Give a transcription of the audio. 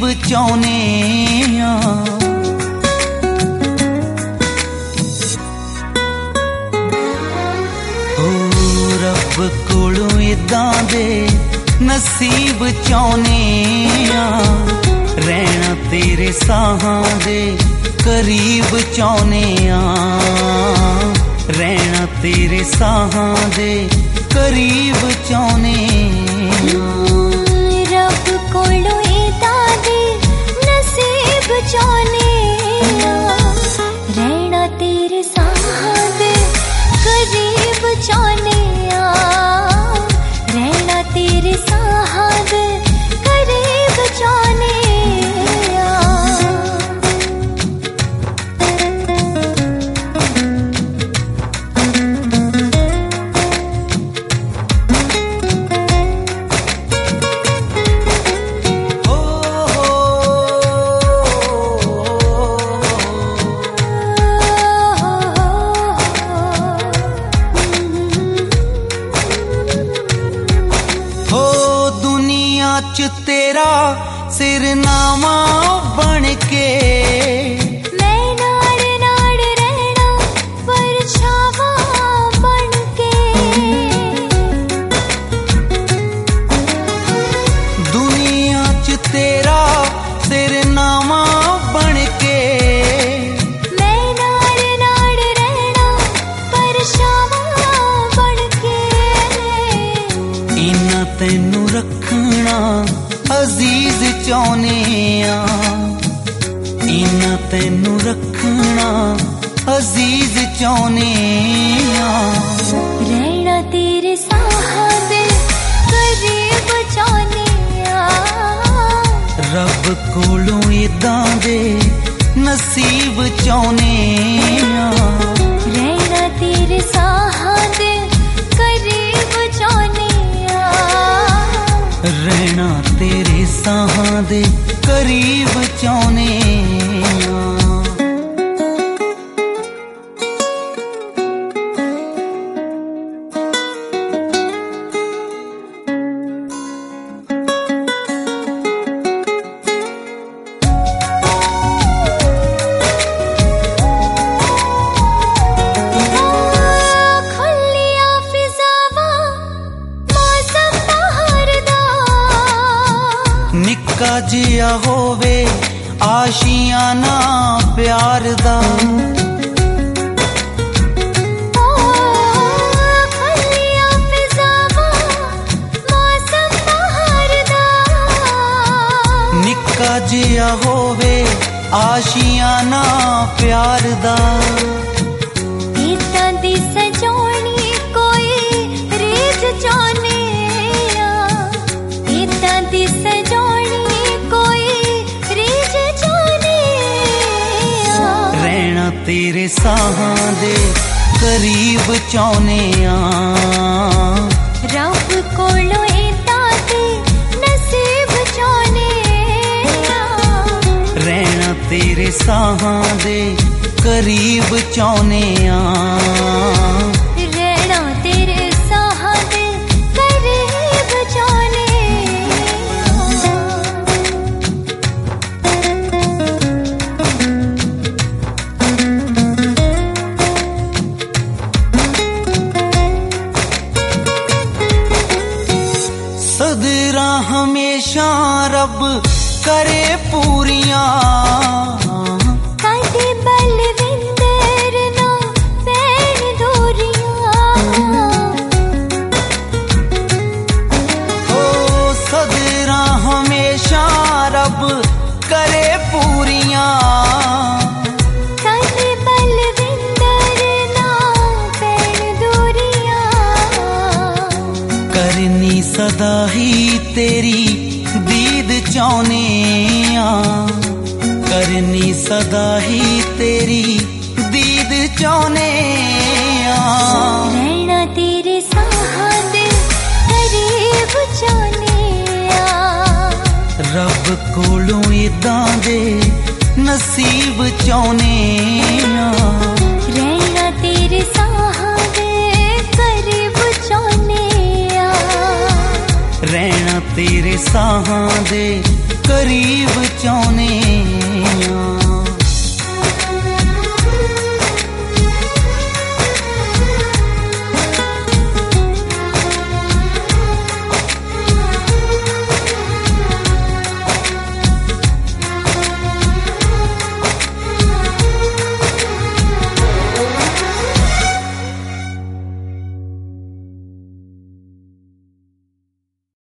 चाहुने आ। ओ रब कोलों इदां दे नसीब चाहुने आ, रहना तेरे साहां दे करीब चाहुने आ, रहना तेरे साहां दे करीब चाहुने रब कोलों इदां दे नसीब चाहुने रहना तेरे साहां दे करीब चाहुने रहना तेरे साहां दे करीब चाहुने तेरा सिरनामा बन के मैं नाड़ नाड़ रहना परछावा बन के, दुनिया च तेरा सिरनामा बन के मैं नाड़ नाड़ रहना परछावा बन के, इन्ना तैनू रखना अजीज चाहुने आ, इन्ना तैनू रखना अजीज चाहुने आ, रहना तेरे साहां दे करीब चाहुने आ, रब कोलों इदां दे नसीब चाहुने आ, रहना तेरे साहां दे करीब चाहुने रहना तेरे साहां दे करीब चाहुने आ। निक्का जिया होवे आशियाना प्यार दा, खलिया फिजावा मौसम बहार दा, निक्का जिया होवे आशियाना प्यार दा, इदां दी सजोनी कोई रीत चाहुने आ, इदां दी सजोनी तेरे साहां दे करीब चाहुने आ, रब कोलों इदां दे नसीब चाहुने आ, रहना तेरे साहां दे करीब चाहुने आ, रहना तेरे साहां दे करीब चाहुने सदरा हमेशा रब करे पूरियां, कदे बलविंदर ना पैण दूरियां, ओ सदरा हमेशा रब करे पूरियां, कदे बलविंदर ना पैण दूरियां, करनी सदा ही तेरी दीद चाहुने आ, करनी सदा ही तेरी दीद चाहुने आ, रहना तेरे साहां दे करीब चाहुने आ, रब कोलों इदां दे नसीब चाहुने आ, रहना तेरे साहां दे करीब चाहुने आ, रहना तेरे साहां दे करीब चाहने आ।